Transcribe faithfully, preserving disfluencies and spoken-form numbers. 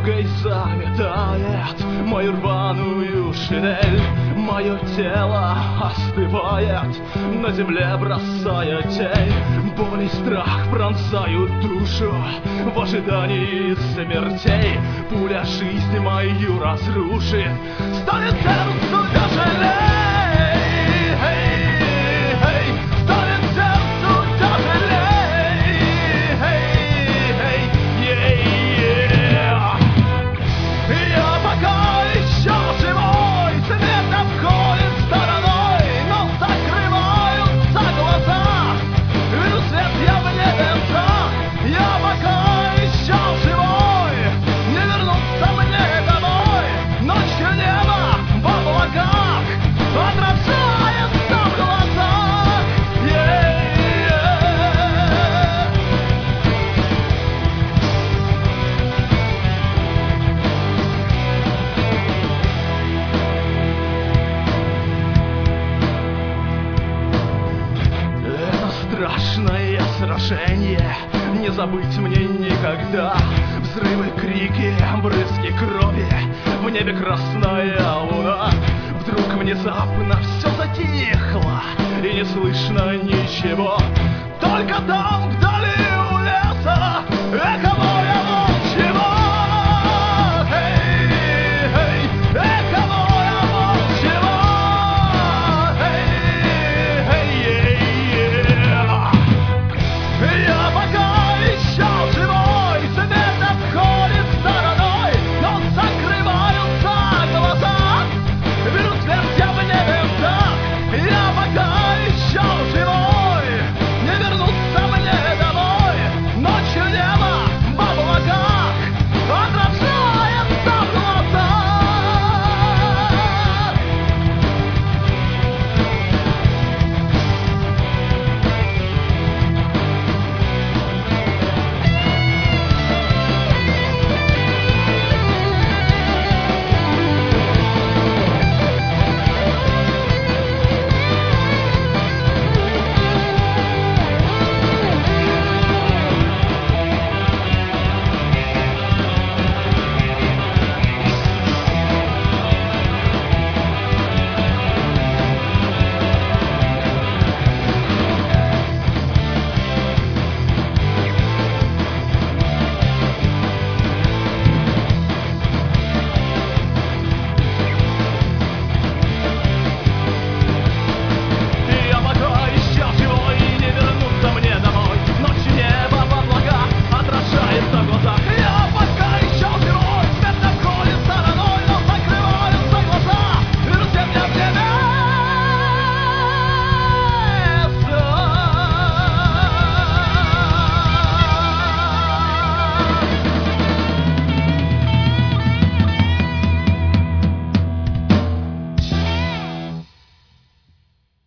дорогой заметает мою рваную шинель. Мое тело остывает, на земле бросая тень. Боль и страх пронзают душу в ожидании смертей. Пуля жизнь мою разрушит, станет сердцу тяжелей. Страшное сражение, не забыть мне никогда. Взрывы, крики, брызги крови, в небе красная луна. Вдруг внезапно все затихло, и не слышно ничего. Только там, вдали у леса, эхо